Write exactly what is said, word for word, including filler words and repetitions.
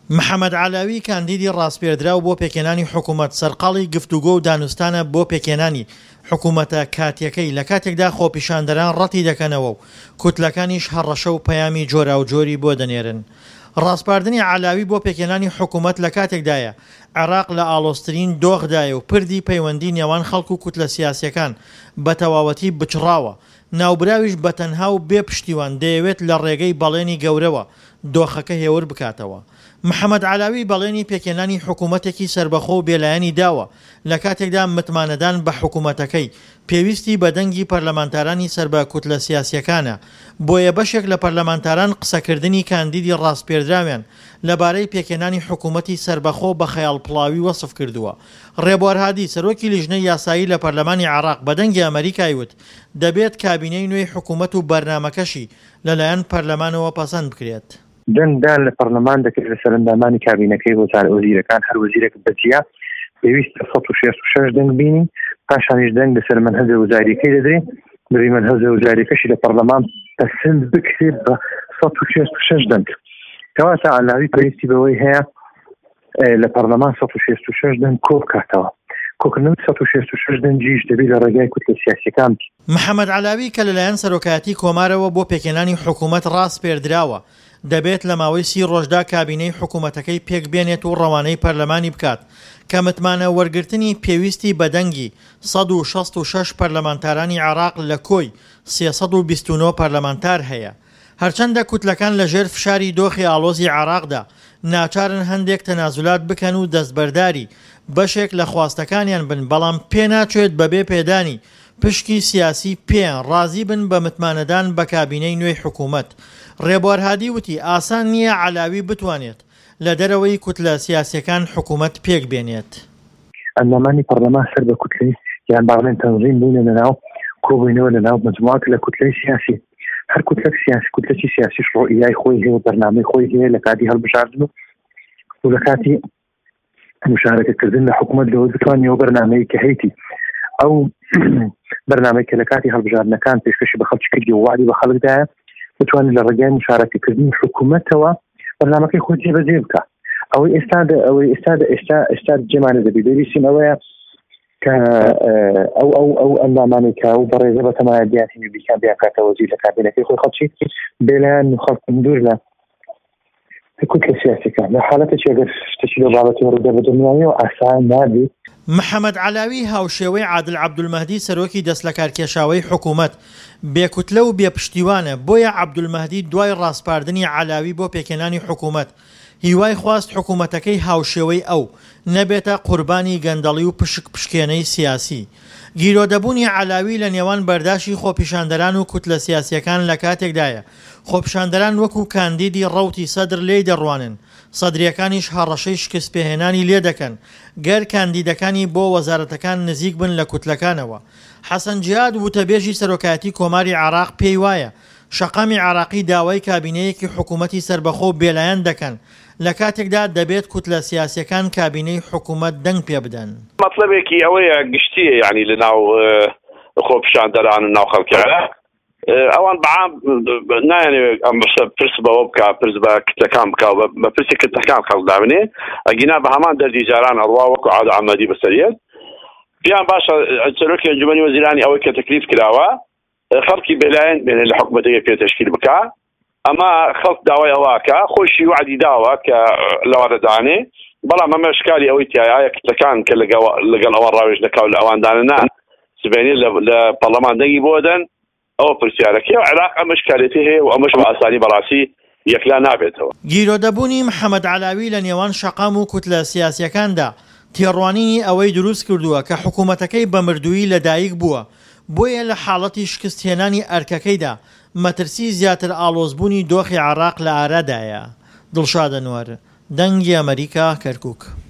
محەممەد علاوی کاندیدی ڕاستپێدراو بۆ پێکێنانی حکوومەت سەرقاڵی گفتوگۆ و دانوستانە بۆ پێکێنانی حکوومەتە کاتیەکەی لە کاتێکدا خۆپیشاندەران ڕەتی دەکەنەوە و کوتلەکانیش هەڕەشە و پەیامی جۆرا و جۆری بۆ دەنێرن. ڕاستپاردنی علاوی بۆ پێکێنانی حکوومەت لە کاتێکدایە عێراق لە ئاڵۆسترین دۆخدایە و پردی پەیوەندی نێوان خەڵک و کوتلە سیاسیەکان بە تەواوەتی بچڕاوە. ناوبراویش بەتەنها و بێ پشتیوان دەیەوێت لە ڕێگەی بەڵێنی گەورەوە دۆخەکە هێور بکاتەوە. محەممەد علاوی بەڵێنی پێکێنانی حکوومەتێکی سربەخۆ و بێلایەنی داوە لە کاتێکدا متمانەدان بە حکوومەتەکەی پێویستی بە دەنگی پەرلەمانتارانی سەربە کوتلە سیاسیەکانە بۆیە بەشێک لە پەرلەمانتاران قسەکردنی کاندیدی ڕاستپێدراویان لەبارەی پێکێنانی حکوومەتی سربەخۆ بە خەیاڵپڵاوی وەسف کردووە. ڕێبوار هادی سەرۆکی لیژنەی یاسایی لە پەرلەمانی عێراق بە دەنگی ئەمریکای وت دەبێت کابینەی نوێی حکوومەت و بەرنامەکەشی لەلایەن پەرلەمانەوە پەسەند بکرێت. دەنگدان لە پەرلەمان دەکرێت لە سەرنجامدانی کابینەکەی بۆ وەزیرەکان هەر وەزیرێک بەجیا پێویستە سەد و شەست و شەش دەنگ بینی، پاشانیش دەنگ لەسەر مەنهەجە وەزاریەکەی دەدرێت، بەوی مەنهەجە وەزاریەکەشی لە پەرلەمان پەسەند بکرێت بە سەد و شەست و شەش دەنگ. کەواتە علاوی پێویستی بەوەی هەیە لە پەرلەمان سەد و شەست و شەش دەنگ کۆ بکاتەوە. کۆکردن سەد و شەست و شەش دەنگیش دەبێت لە ڕێگای کوتلە سیاسیەکان. محەممەد علاوی کە لەلایەن سەرۆکایەتی کۆمارەوە بۆ پێکێنانی حکوومەت ڕاستپێدراوە دەبێت لە ماوەی سی ڕۆژدا کابینەی حکوومەتەکەی پێک بێنێت و ڕەوانەی پەرلەمانی بکات کە متمانە وەرگرتنی پێویستی بە دەنگی سەد و شەست و شەش پەرلەمانتارانی عێراق لە کۆی سێسەد و بیست و نۆ پەرلەمانتار هەیە. هەرچەندە کوتلەکان لەژێر فشاری دۆخی ئاڵۆزی عێراقدا ناچارن هەندێک تەنازولات بکەن و دەستبەرداری بەشێک لە خواستەکانیان بن، بەڵام پێ ناچێت بەبێ پێدانی پشکی سیاسی پێیان ڕازی بن بە متمانەدان بە کابینەی نوێی حکوومەت. ڕێبوار هادی وتی ئاسان نییە علاوی بتوانێت لە دەرەوەی کوتلە سیاسیەکان حکوومەت پێک بێنێت. ئەندامانی پەرلەمان سەر بە کوتلەی یان باڵێن تەنظیم بوونە لەناو کۆبوونەوە لەناو مجموعەک لە کوتلەی سیاسی. هەر کوتلەک سیاسی کوتلەکی سیاسیش ڕۆئیای خۆی هەیە و بەرنامەی خۆی هەیە لە کاتی هەڵبژاردن و لە کاتی مشارەکەکردن لە حکوومەت لەوە بتوانێەوە بەرنامەیە کە هەیەی ئەو بەرنامەی کە لە کاتی هەڵبژاردنەکان پێشکەشی بە خەڵکی کردی و وعدی بە خەڵکدایە بتوانێت لە ڕێگای مشارەکەکردنی حکوومەتەوە بەرنامەکەی خۆی جێبەجێ بکە. ئەوەی ئێستا ئەوەی ئێستا ئێستا ئێستا جێمانە دەبێت دەبیستین ئەوەیە کە ئەو ئەو ئەو ئەندامانی کە و بەڕێزە بە تەمایەتیانی بیکان بیاکاتە وەزیر لە کابینەکەی خۆی خەڵکی بێلایەن خەڵکن دوور لە کوتلە سیاسیەکان لە حالەتێکی ئەگەر شتێکی لە بابەتی ڕوودا بەدەمیانەوە ئاسان نابێت. محەممەد علاوی هاوشێوەی عادل عەبدولمەهدی سەرۆکی دەست لە کارکێشاوەی حکوومەت بێکوتلە و بێپشتیوانە، بۆیە عەبدولمەهدی دوای ڕاستپاردنی علاوی بۆ پێکێنانی حکوومەت هیوای خواست حکوومەتەکەی هاوشێوەی ئەو نەبێتە قوربانی گەندەڵی و پشک پشکێنەی سیاسی. گیرۆدەبوونی علاوی لە نێوان بەرداشی خۆپیشاندەران و کوتلە سیاسیەکان لە کاتێکدایە خۆپیشاندەران وەکو کاندیدی ڕەوتی سەدر لێی دەڕوانن، سەدرەکانیش هەڕەشەی شکست پێهێنانی لێ دەکەن گەر کاندیدەکانی بۆ وەزارەتەکان نزیک بن لە کوتلەکانەوە. حەسەن جیاد وتەبێژی سەرۆکایەتی کۆماری عێراق پێی وایە شەقامی عێراقی داوای کابینەیەکی حکوومەتی سربەخۆ بێلایەن دەکەن لە کاتێکدا دەبێت کوتلە سیاسیەکان کابینەی حکوومەت دەنگ پێ بدەن. مەطلبێکی ئەوەیە گشتیە یعنی لە ناو خۆپیشاندەران و ناو خەڵکیانە ئەوان بەعام نایانەوێت ئەم پرس بەوە بکە پرس بە کتەکان بکە بە پرسی کتەکان خەڵک دابنێ ئەگینا بە هەمان دەردی جاران ئەڕوا وەکو عادە ئەحمەدی بەسەریەت پیان باشە سەرۆکی ئەنجومەنی وەزیرانی ئەوەی کە تەکلیف کراوە خەڵکی بێلایەن بێنێ لە حکوومەتەکە پێ تەشکیل بکە. ئەمە خەڵک داوای ئەوواکە خۆشی وعدی داوە کە لەوەدەدانێ، بەڵام ئەمە شکاری ئەوەی تایە کتەکان کە لەگەڵ ئەوە ڕاوێژ دەکاو لە ئەواندانە سبێنێ لە پەرلەمان دەنگی بۆ دەن ئەوە پرسیارەکەی و عێراق ئەمە شکالێتی هەیە و ئەمەش بە ئاسانی بەڕاستی یەکلا نابێتەوە. گیرۆدەبوونی محەممەد علاوی لە نێوان شەقام و کوتلە سیاسیەکاندا تێڕوانینی ئەوەی دروست کردووە کە حکوومەتەکەی بە مردووی لەدایک بووە، بۆیە لە حاڵەتی شکستهێنانی ئەرکەکەیدا مەترسی زیاتر ئاڵۆزبوونی دۆخی عێراق لە ئارادایە. دڵشاد ئەنوەر، دەنگی ئەمریکا، کەرکووک.